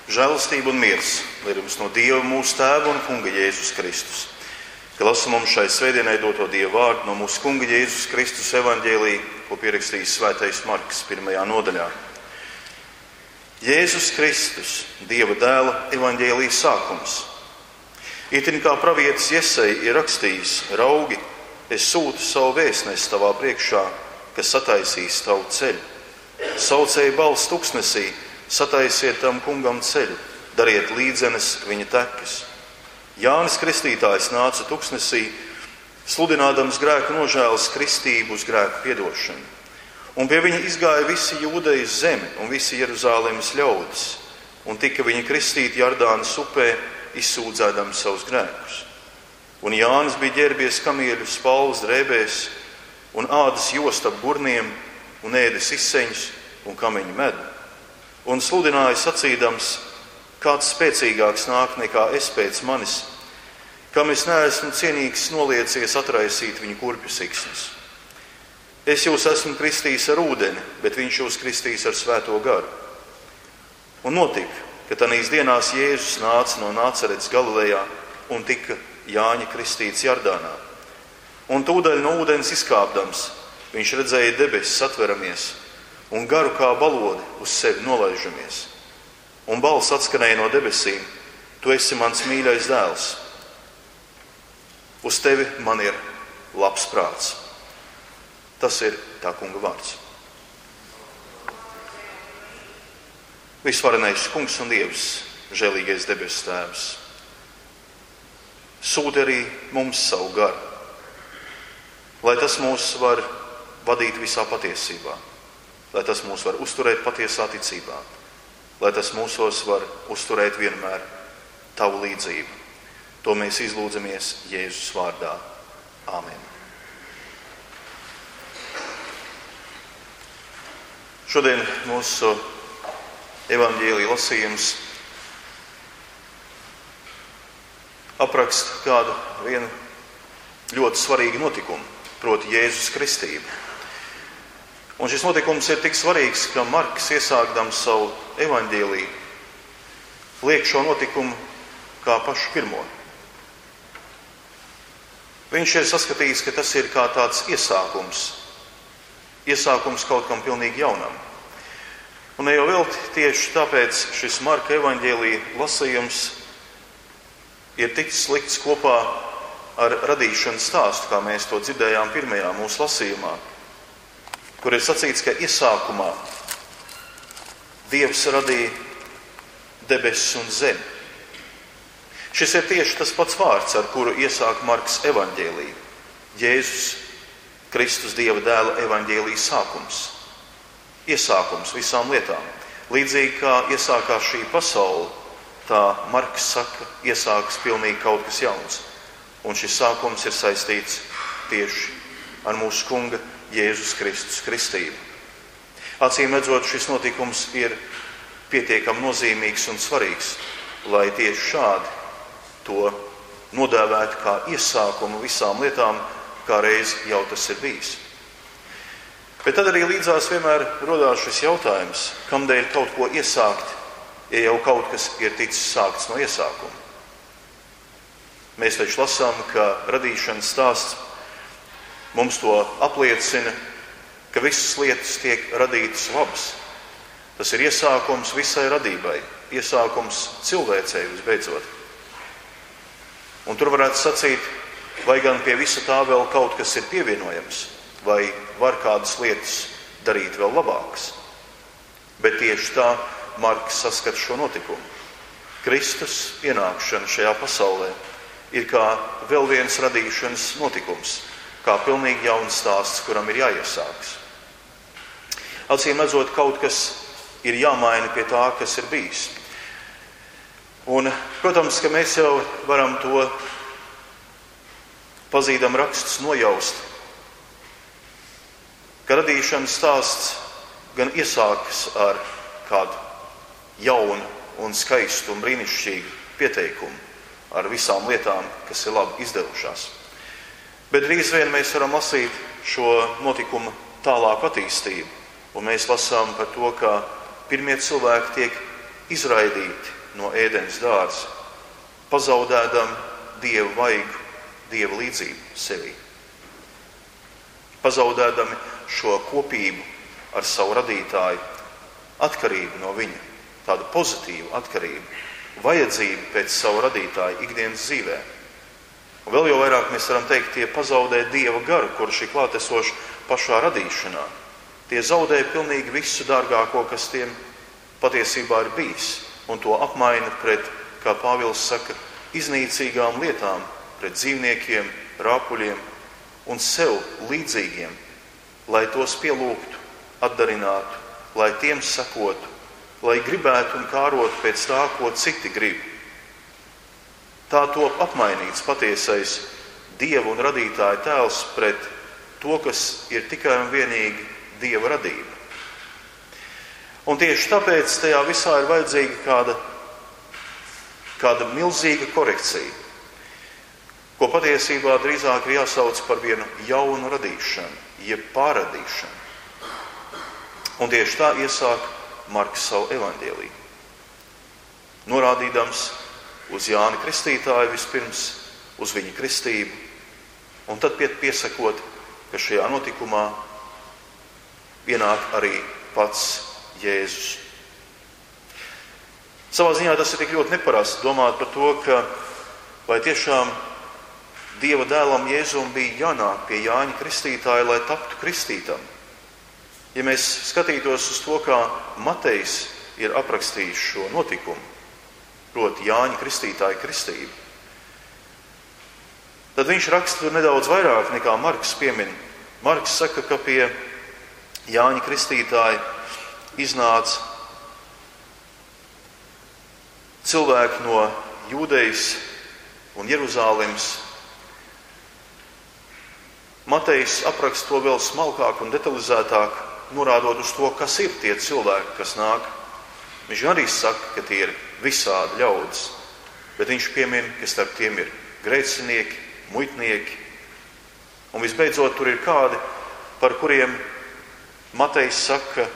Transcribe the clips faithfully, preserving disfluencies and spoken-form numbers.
Žēlastība un miers, lai ir mums no Dieva mūsu Tēva un Kunga Jēzus Kristus, ka lasa mums šai svētdienai doto Dieva vārdu no mūsu Kunga Jēzus Kristus evaņģēlija, ko pierakstījis svētais Marks pirmajā nodaļā. Jēzus Kristus, Dieva dēla evaņģēlija sākums. Itin kā pravietis Jesai ir rakstījis: raugi, es sūtu savu vēstnesi tavā priekšā, kas sataisīs tavu ceļu. Saucēja balss tuksnesī: sataisiet tam kungam ceļu, dariet līdzenes viņa tekas. Jānis Kristītājs nāca tuksnesī, sludinādams grēku nožēlas kristību uz grēku piedošanu. Un pie viņa izgāja visi Jūdejas zemi un visi Jeruzālēmas ļaudis, un tika viņa kristīti Jardānas upē, izsūdzēdams savus grēkus. Un Jānis bija ģērbies kamieļu spalvas drēbēs un ādas jost ap gurniem un ēdis izseņus un kameņu medu. Un sludināja sacīdams: kāds spēcīgāks nāk nekā es pēc manis, kam es neesmu cienīgs noliecies atraisīt viņu kurpju siksnas. Es jūs esmu kristījis ar ūdeni, bet viņš jūs kristīs ar svēto garu. Un notika, ka tanīs dienās Jēzus nāca no Nāceretes Galilejā un tika Jāņa kristīts Jardānā. Un tūdaļ no ūdens izkāpdams, viņš redzēja debesis atveramies un garu kā balodi uz sevi nolaižamies. Un balss atskanēja no debesīm: tu esi mans mīļais dēls. Uz tevi man ir labs prāts. Tas ir tā kunga vārds. Visvarenais kungs un Dievs, žēlīgais debesu tēvs, sūti arī mums savu garu, lai tas mūs var vadīt visā patiesībā, lai tas mūs var uzturēt patiesā ticībā, lai tas mūsos var uzturēt vienmēr tavu līdzību. To mēs izlūdzamies Jēzus vārdā. Āmen. Šodien mūsu evaņģēlija lasījums apraksta kādu vienu ļoti svarīgu notikumu, proti Jēzus kristību. Un šis notikums ir tik svarīgs, ka Marks, iesākdams savu evaņģēliju, liek šo notikumu kā pašu pirmo. Viņš ir saskatījis, ka tas ir kā tāds iesākums, iesākums kaut kam pilnīgi jaunam. Un ne jau vēl tieši tāpēc šis Marka evaņģēlija lasījums ir ticis likts kopā ar radīšanas stāstu, kā mēs to dzirdējām pirmajā mūsu lasījumā, kur ir sacīts, ka iesākumā Dievs radīja debesis un zemi. Šis ir tieši tas pats vārds, ar kuru iesāk Marks evaņģēliju. Jēzus Kristus Dieva dēla evaņģēlija sākums. Iesākums visām lietām. Līdzīgi kā iesākās šī pasaule, tā Marks saka, iesākas pilnīgi kaut kas jauns. Un šis sākums ir saistīts tieši ar mūsu kunga Jēzus Kristus kristību. Acīm redzot, šis notikums ir pietiekami nozīmīgs un svarīgs, lai tieši šādi to nodēvētu kā iesākumu visām lietām, kā reiz jau tas ir bijis. Bet tad arī līdzās vienmēr rodās šis jautājums, kamdēļ kaut ko iesākt, ja jau kaut kas ir ticis sākts no iesākuma. Mēs taču lasām, ka radīšanas stāsts mums to apliecina, ka visas lietas tiek radītas labas. Tas ir iesākums visai radībai, iesākums cilvēcei visbeidzot. Un tur varētu sacīt, vai gan pie visa tā vēl kaut kas ir pievienojams, vai var kādas lietas darīt vēl labākas. Bet tieši tā Marks saskata šo notikumu. Kristus ienākšana šajā pasaulē ir kā vēl viens radīšanas notikums, kā pilnīgi jauns stāsts, kuram ir jāiesāks. Acīm redzot, kaut kas ir jāmaina pie tā, kas ir bijis. Un, protams, ka mēs jau varam to pazīdam rakstus nojaust, ka radīšanas stāsts gan iesākas ar kādu jaunu un skaistu un brīnišķīgu pieteikumu ar visām lietām, kas ir labi izdevušās. Bet drīz vien mēs varam lasīt šo notikumu tālāku attīstību, un mēs lasām par to, kā pirmie cilvēki tiek izraidīti no ēdens dārza, pazaudēdam Dieva vaigu, Dieva līdzību sevī. Pazaudēdami šo kopību ar savu radītāju, atkarību no viņa, tādu pozitīvu atkarību, vajadzību pēc savu radītāju ikdienas dzīvē. Un vēl jau vairāk mēs varam teikt, tie pazaudē Dieva garu, kurš ir klātesošs pašā radīšanā. Tie zaudē pilnīgi visu dārgāko, kas tiem patiesībā ir bijis, un to apmaina pret, kā Pāvils saka, iznīcīgām lietām, pret dzīvniekiem, rāpuļiem un sev līdzīgiem, lai tos pielūgtu, atdarinātu, lai tiem sekotu, lai gribētu un kārotu pēc tā, ko citi grib. Tā top apmainīts patiesais Dieva un radītāja tēls pret to, kas ir tikai un vienīgi Dieva radība. Un tieši tāpēc tajā visā ir vajadzīga kāda, kāda milzīga korekcija, ko patiesībā drīzāk ir jāsauc par vienu jaunu radīšanu, jeb pārradīšanu. Un tieši tā iesāk Marks savu evaņģēliju, norādīdams uz Jāni Kristītāju vispirms, uz viņa kristību, un tad piesakot, ka šajā notikumā ienāk arī pats Jēzus. Savā ziņā tas ir tik ļoti neparasts domāt par to, ka vai tiešām Dieva dēlam Jēzum bija jānāk pie Jāņa Kristītāja, lai taptu kristītam. Ja mēs skatītos uz to, kā Matejs ir aprakstījis šo notikumu, proti Jāņa Kristītāja kristību, tad viņš raksta tur nedaudz vairāk nekā Marks piemin. Marks saka, ka pie Jāņa Kristītāja iznāca cilvēki no Jūdejas un Jeruzālemes. Matejs apraksta to vēl smalkāk un detalizētāk, norādot uz to, kas ir tie cilvēki, kas nāk. Viņš arī saka, ka tie ir visādi ļaudis, bet viņš piemin, ka starp tiem ir grēcinieki, muitnieki, un visbeidzot tur ir kādi, par kuriem Matejs saka,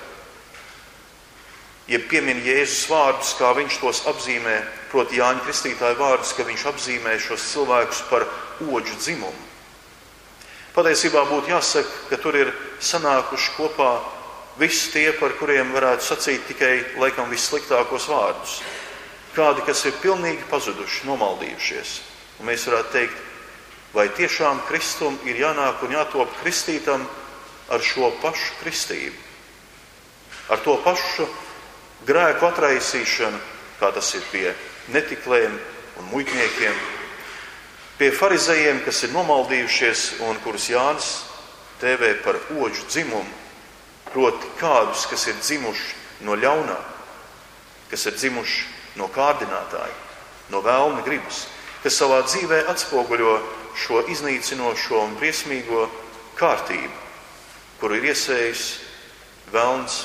ja piemin Jēzus vārdus, kā viņš tos apzīmē, proti Jāņa Kristītāja vārdus, ka viņš apzīmē šos cilvēkus par oģu dzimumu. Patiesībā būtu jāsaka, ka tur ir sanākuši kopā visi tie, par kuriem varētu sacīt tikai laikam vissliktākos vārdus. Kādi, kas ir pilnīgi pazuduši, nomaldījušies. Un mēs varētu teikt, vai tiešām Kristum ir jānāk un jātop kristītam ar šo pašu kristību, ar to pašu grēku atraisīšanu, kā tas ir pie netikliem un muitniekiem, pie farizejiem, kas ir nomaldījušies un kurus Jānis tēvē par oģu dzimumu, proti kādus, kas ir dzimuši no ļaunā, kas ir dzimuši no kārdinātāja, no vēlna gribas, kas savā dzīvē atspoguļo šo iznīcinošo un briesmīgo kārtību, kuru ir iesējis vēlns.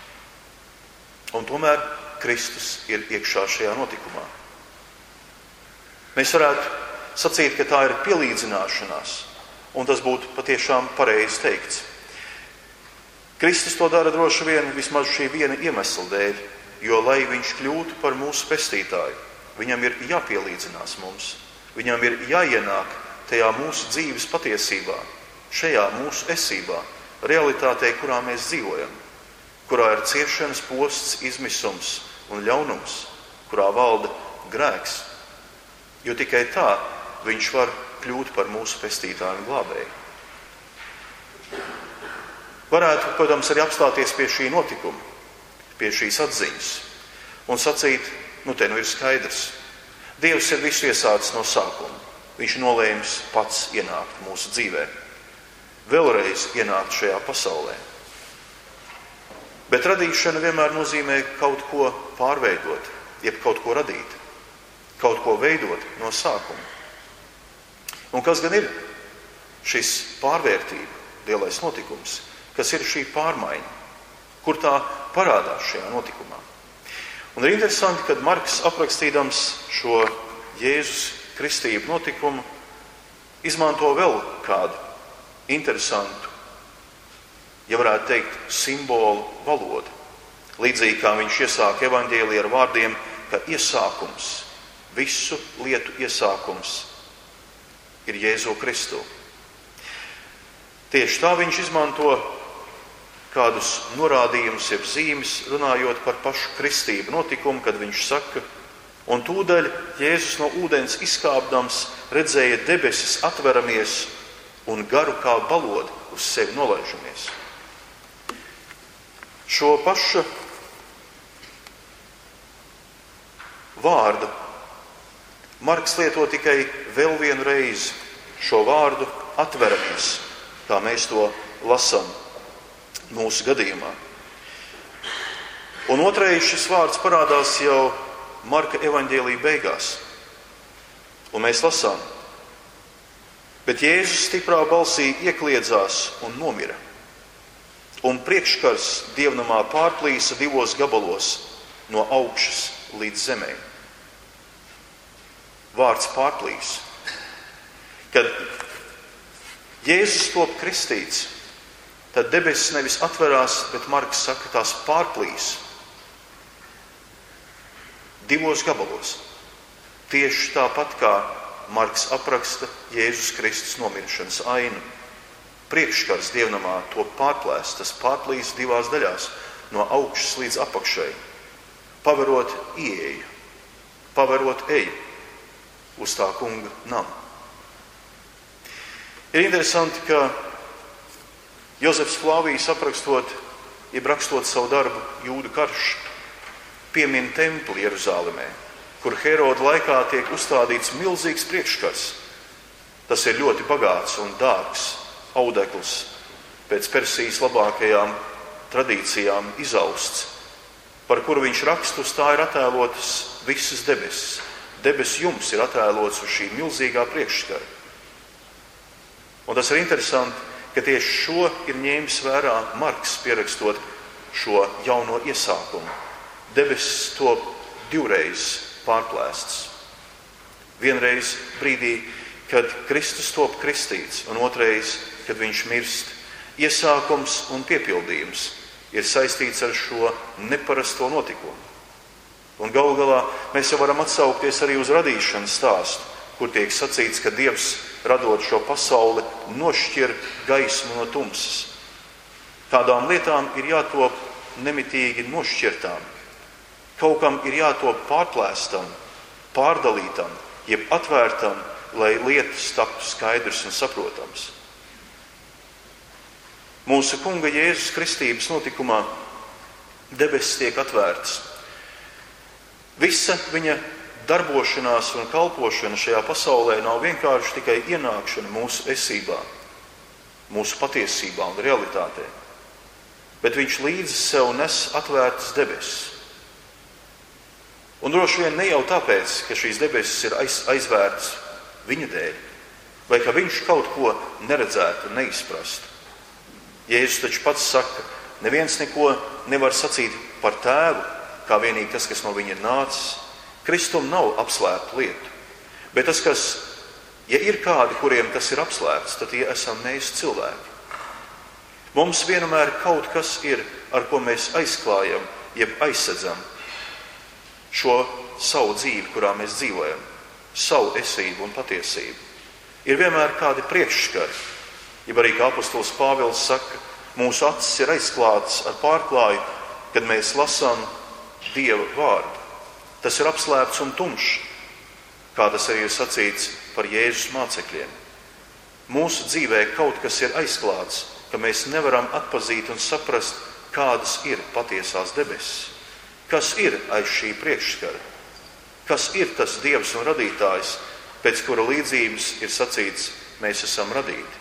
Un tomēr Kristus ir iekšā šajā notikumā. Mēs varētu sacīt, ka tā ir pielīdzināšanās, un tas būtu patiešām pareizi teikts. Kristus to dara droši vien vismaz šī viena iemesla dēļ, jo, lai viņš kļūtu par mūsu pestītāju, viņam ir jāpielīdzinās mums, viņam ir jāienāk tajā mūsu dzīves patiesībā, šajā mūsu esībā, realitātē, kurā mēs dzīvojam, kurā ir ciešanas, posts, izmisums un ļaunums, kurā valda grēks, jo tikai tā viņš var kļūt par mūsu pestītāju un glābēju. Varētu, protams, arī apstāties pie šī notikuma, pie šīs atziņas un sacīt, nu te nu ir skaidrs. Dievs ir visu iesācis no sākuma. Viņš nolēmis pats ienākt mūsu dzīvē, vēlreiz ienākt šajā pasaulē. Bet radīšana vienmēr nozīmē kaut ko pārveidot, jeb kaut ko radīt, kaut ko veidot no sākuma. Un kas gan ir šis pārvērtība, lielais notikums? Kas ir šī pārmaiņa? Kur tā parādās šajā notikumā? Un ir interesanti, kad Marks aprakstīdams šo Jēzus kristību notikumu izmanto vēl kādu interesantu, ja varētu teikt, simbolu valodu. Līdzīgi kā viņš iesāk evaņģēliju ar vārdiem, ka iesākums, visu lietu iesākums ir Jēzu Kristu. Tieši tā viņš izmanto kādus norādījumus, jeb zīmes, runājot par pašu kristību notikumu, kad viņš saka, un tūdaļ Jēzus no ūdens izkāpdams redzēja debesis atveramies un garu kā balodi uz sevi nolaižamies. Šo pašu vārdu Marks lieto tikai vēl vienu reizi, šo vārdu atveramies, kā mēs to lasām mūsu gadījumā. Un otrais šis vārds parādās jau Marka evaņģēlija beigās. Un mēs lasām, bet Jēzus stiprā balsī iekliedzās un nomira. Un priekškars dievnamā pārplīsa divos gabalos no augšas līdz zemē. Vārds pārplīs. Kad Jēzus top kristīts, tad debesis nevis atverās, bet Marks saka, tās pārplīs divos gabalos. Tieši tāpat kā Marks apraksta Jēzus Kristus nomiršanas ainu. Priekškars dievnamā to pārplēst, tas pārplīs divās daļās, no augšas līdz apakšai, paverot ieeju, paverot eju uz tā kunga namu. Ir interesanti, ka Jozefs Flāvijs aprakstot, jeb rakstot savu darbu Jūdu karš, piemin templi Jeruzālemē, kur Heroda laikā tiek uzstādīts milzīgs priekškars. Tas ir ļoti bagāts un dārgs audekls, pēc Persijas labākajām tradīcijām izausts, par kuru viņš raksta, uz tā ir attēlotas visas debesis. Debesis jums ir attēlots uz šī milzīgā priekšskara. Un tas ir interesanti, ka tieši šo ir ņēmis vērā Marks, pierakstot šo jauno iesākumu. Debesis top divreiz pārplēsts. Vienreiz brīdī, kad Kristus top kristīts, un otrais, kad viņš mirst. Iesākums un piepildījums ir saistīts ar šo neparasto notikumu. Un galu galā mēs jau varam atsaukties arī uz radīšanas stāstu, kur tiek sacīts, ka Dievs, radot šo pasauli, nošķir gaismu no tumsas. Tādām lietām ir jātop nemitīgi nošķirtām. Kaut kam ir jātop pārplēstam, pārdalītam, jeb atvērtam, lai lietas taptu skaidrs un saprotams. Mūsu kunga Jēzus kristības notikumā debesis tiek atvērtas. Visa viņa darbošanās un kalpošana šajā pasaulē nav vienkārši tikai ienākšana mūsu esībā, mūsu patiesībā un realitātē, bet viņš līdzi sev nes atvērtas debesis. Un droši vien ne jau tāpēc, ka šīs debesis ir aiz, aizvērtas viņa dēļ, vai ka viņš kaut ko neredzētu un neizprastu. Jēzus taču pats saka, neviens neko nevar sacīt par tēvu, kā vienīgi tas, kas no viņa ir nācis. Kristum nav apslēpta lieta. Bet tas, kas, ja ir kādi, kuriem tas ir apslēpts, tad tie esam mēs cilvēki. Mums vienmēr kaut kas ir, ar ko mēs aizklājam, jeb aizsedzam šo savu dzīvi, kurā mēs dzīvojam, savu esību un patiesību. Ir vienmēr kādi priekšskari, jeb arī kā apostols Pāvils saka, mūsu acis ir aizklātas ar pārklāju, kad mēs lasām Dieva vārdu. Tas ir apslēpts un tumšs, kā tas arī ir sacīts par Jēzus mācekļiem. Mūsu dzīvē kaut kas ir aizklāts, ka mēs nevaram atpazīt un saprast, kādas ir patiesās debesis. Kas ir aiz šī priekšskara? Kas ir tas Dievs un radītājs, pēc kura līdzības ir sacīts, mēs esam radīti?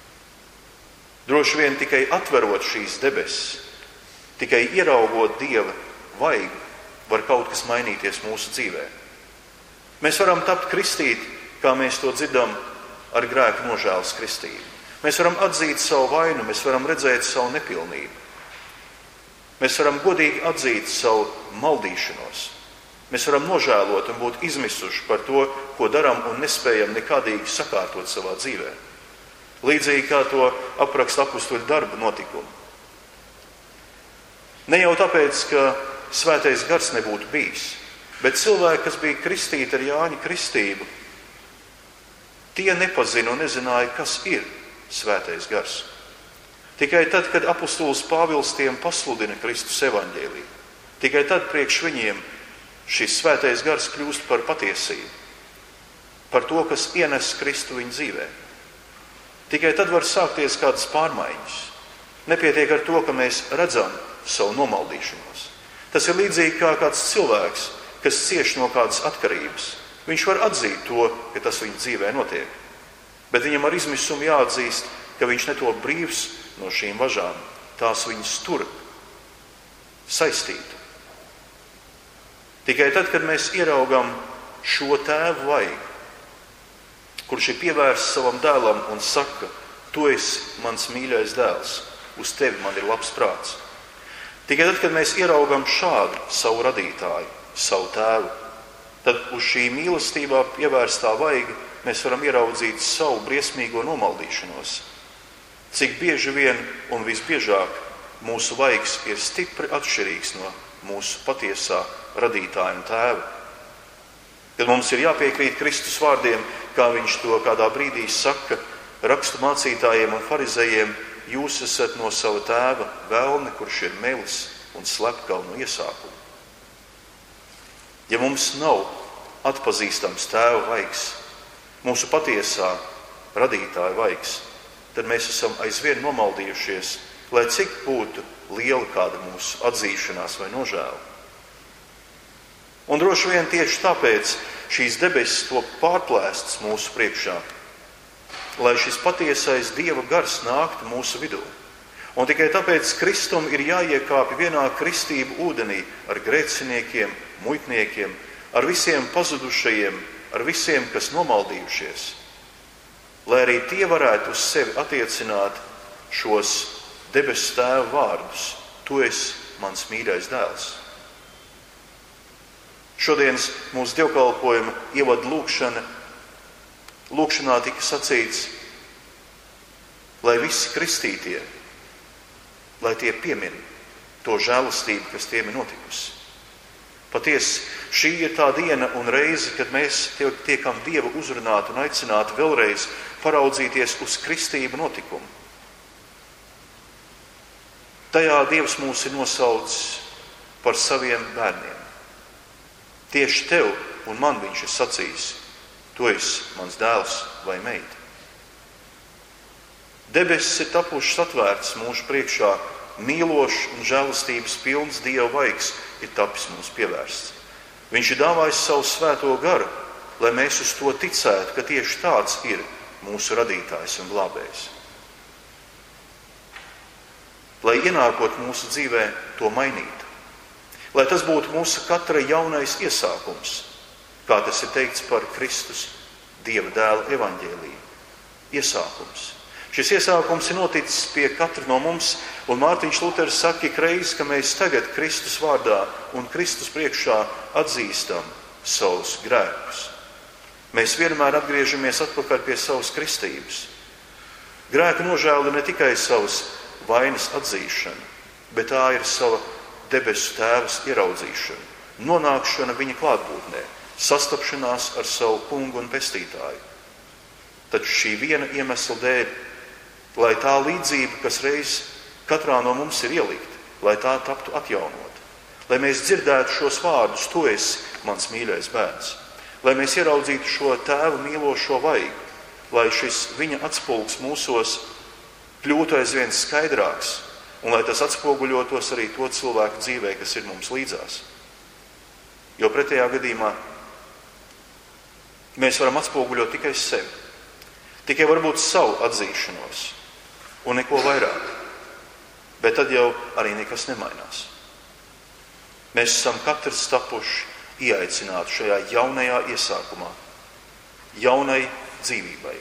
Droši vien tikai atverot šīs debesis, tikai ieraugot Dieva vaigu, var kaut kas mainīties mūsu dzīvē. Mēs varam tapt kristīti, kā mēs to dzirdam, ar grēku nožēlas kristību. Mēs varam atzīt savu vainu, mēs varam redzēt savu nepilnību. Mēs varam godīgi atzīt savu maldīšanos. Mēs varam nožēlot un būt izmisuši par to, ko daram un nespējam nekādīgi sakārtot savā dzīvē. Līdzīgi kā to apraksta apustuļu darba notikumu. Ne jau tāpēc, ka Svētais gars nebūtu bijis, Bet cilvēki, kas bija kristīti ar Jāņa kristību, tie nepazina un nezināja, kas ir svētais gars. Tikai tad, kad apostols Pāvils tiem pasludina Kristus evaņģēliju, tikai tad priekš viņiem šis svētais gars kļūst par patiesību, par to, kas ienes Kristu viņu dzīvē. Tikai tad var sākties kādas pārmaiņas. Nepietiek ar to, ka mēs redzam savu nomaldīšanos. Tas ir līdzīgi kā kāds cilvēks, kas cieš no kādas atkarības. Viņš var atzīt to, ka tas viņa dzīvē notiek. Bet viņam ar izmisumu jāatzīst, ka viņš netop brīvs no šīm važām. Tās viņas tur saistītu. Tikai tad, kad mēs ieraugam šo tēvu vaigu, kurš ir pievērsts savam dēlam un saka, tu esi mans mīļais dēls, uz tevi man ir labs prāts. Tikai tad, kad mēs ieraugam šādu savu radītāju, savu tēvu, tad uz šī mīlestībā pievērstā vaiga mēs varam ieraudzīt savu briesmīgo nomaldīšanos. Cik bieži vien un visbiežāk mūsu vaigs ir stipri atšķirīgs no mūsu patiesā radītāja un tēva. Kad mums ir jāpiekrīt Kristus vārdiem, kā viņš to kādā brīdī saka rakstu mācītājiem un farizejiem, jūs esat no sava tēva velni, kurš ir melis un slepkava no iesākuma. Ja mums nav atpazīstams tēva vaigs, mūsu patiesā radītāja vaigs, tad mēs esam aizvien nomaldījušies, lai cik būtu liela kāda mūsu atzīšanās vai nožēla. Un droši vien tieši tāpēc šīs debesis to pārplēstas mūsu priekšā, lai šis patiesais Dieva gars nāktu mūsu vidū. Un tikai tāpēc Kristum ir jāiekāpj vienā kristību ūdenī ar grēciniekiem, muitniekiem, ar visiem pazudušajiem, ar visiem, kas nomaldījušies, lai arī tie varētu uz sevi attiecināt šos debesu tēva vārdus. Tu esi mans mīļais dēls. Šodienas mūsu dievkalpojuma ievada lūkšana, lūkšanā tika sacīts, lai visi kristītie, lai tie piemin to žēlastību, kas tiem ir notikusi. Patiesi, šī ir tā diena un reize, kad mēs tiekam Dieva uzrunāti un aicināti vēlreiz paraudzīties uz kristību notikumu. Tajā Dievs mūs ir nosaucis par saviem bērniem. Tieši tev un man viņš ir sacījis, tu esi mans dēls vai meita. Debesis ir tapušas atvērtas mūsu priekšā, mīlošs un žēlastības pilns Dieva vaigs ir tapis mums pievērsts. Viņš ir dāvājis savu svēto garu, lai mēs uz to ticētu, ka tieši tāds ir mūsu radītājs un glābējs. Lai ienākot mūsu dzīvē to mainītu. Lai tas būtu mūsu katra jaunais iesākums, kā tas ir teikts par Kristus, Dieva dēla evaņģēliju. Iesākums. Šis iesākums ir noticis pie katra no mums, un Mārtiņš Luters saka ikreiz, ka mēs tagad Kristus vārdā un Kristus priekšā atzīstam savus grēkus. Mēs vienmēr atgriežamies atpakaļ pie savas kristības. Grēka nožēla ne tikai savas vainas atzīšana, bet tā ir sava debesu tēvas ieraudzīšana, nonākšana viņa klātbūtnē, sastapšanās ar savu kungu un pestītāju. Taču šī viena iemesla dēļ, lai tā līdzība, kas reiz katrā no mums ir ielikta, lai tā taptu atjaunot, lai mēs dzirdētu šos vārdus, tu esi mans mīļais bērns, lai mēs ieraudzītu šo tēva mīlošo vaigu, lai šis viņa atspulgs mūsos kļūtu aizvien skaidrāks, un lai tas atspoguļotos arī to cilvēku dzīvē, kas ir mums līdzās. Jo pretējā gadījumā mēs varam atspoguļot tikai sevi, tikai varbūt savu atzīšanos un neko vairāk. Bet tad jau arī nekas nemainās. Mēs esam katrs tapuši ieaicināti šajā jaunajā iesākumā, jaunai dzīvībai.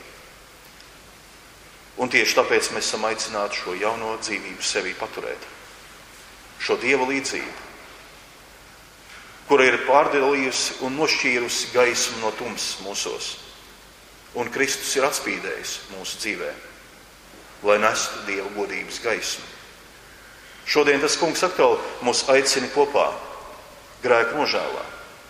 Un tieši tāpēc mēs esam aicināti šo jauno dzīvību sevī paturēt. Šo Dieva līdzību, kura ir pārdalījusi un nošķīrusi gaismu no tumsas mūsos. Un Kristus ir atspīdējis mūsu dzīvē, lai nestu Dieva godības gaismu. Šodien tas kungs atkal mūs aicina kopā grēku nožēlā,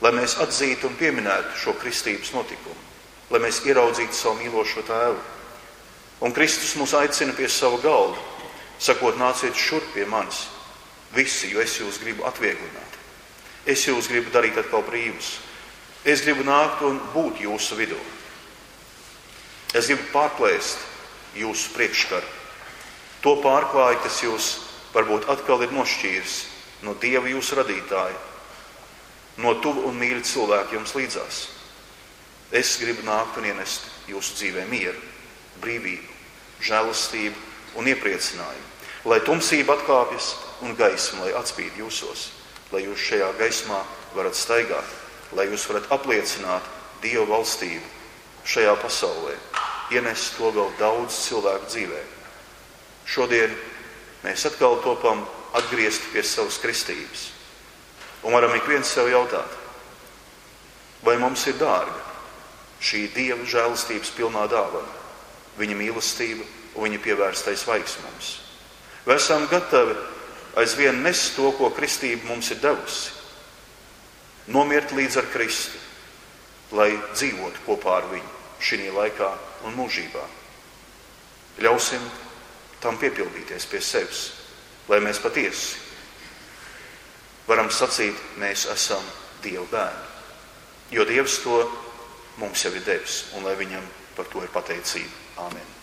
lai mēs atzītu un pieminētu šo kristības notikumu, lai mēs ieraudzītu savu mīlošo tēvu. Un Kristus mūs aicina pie sava galda, sakot, nāciet šurp pie manis, visi, jo es jūs gribu atvieglināt. Es jūs gribu darīt atkal brīvus. Es gribu nākt un būt jūsu vidū. Es gribu pārplēst jūsu priekškaru. To pārklāju, kas jūs varbūt atkal ir nošķīris no Dieva jūsu radītāja, no tuvu un mīļa cilvēka jums līdzās. Es gribu nākt un ienest jūsu dzīvē mieru, brīvību, žēlastību un iepriecinājumu, lai tumsība atkāpjas un gaisma, lai atspīd jūsos, lai jūs šajā gaismā varat staigāt, lai jūs varat apliecināt Dieva valstību šajā pasaulē, ienest to vēl daudz cilvēku dzīvē. Šodien mēs atkal topam atgriezt pie savas kristības un varam ik viens sev jautāt, vai mums ir dārga šī Dieva žēlastības pilnā dāvana, viņa mīlestība un viņa pievērstais vaigs mums. Vai esam gatavi aizvien nest to, ko kristība mums ir devusi, nomirt līdz ar Kristu, lai dzīvotu kopā ar viņu šī laikā un mūžībā. Ļausim tam piepildīties pie sevis, lai mēs patiesi varam sacīt, mēs esam Dieva bērni, jo Dievs to mums jau ir devis, un lai viņam par to ir pateicība. Āmen.